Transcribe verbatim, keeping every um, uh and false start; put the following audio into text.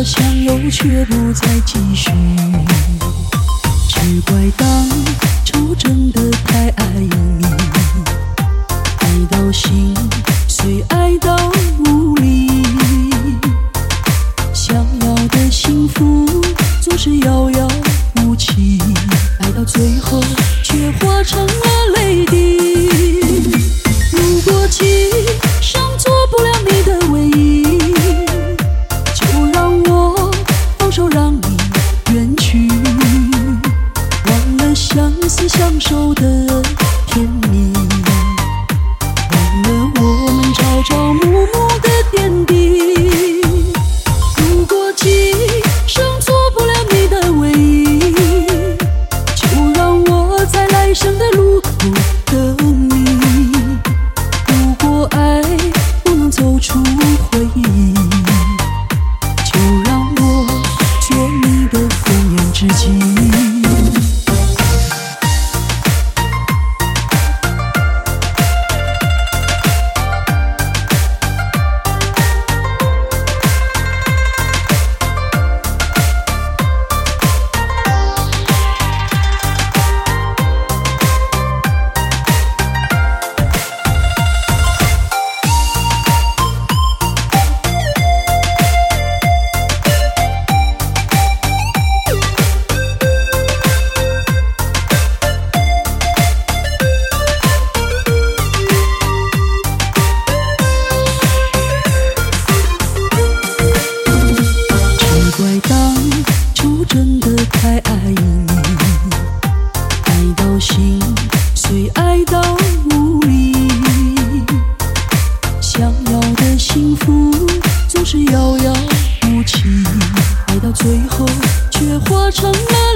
相拥却不再继续，只怪当初真的太爱你，爱到心碎，爱到无力，想要的幸福总是遥遥无期，爱到最后却化成了泪滴。如果今生做不了你的唯一，就让我放手让你远去，忘了相思相守的甜蜜，忘了我们朝朝暮暮的点滴。如果今生做不了你的唯一，就让我在来生的路口等你。如果爱不能走出回忆，就让我做你的红颜知己。当初真的太爱你，爱到心碎，爱到无力，想要的幸福总是遥遥无期，爱到最后却化成了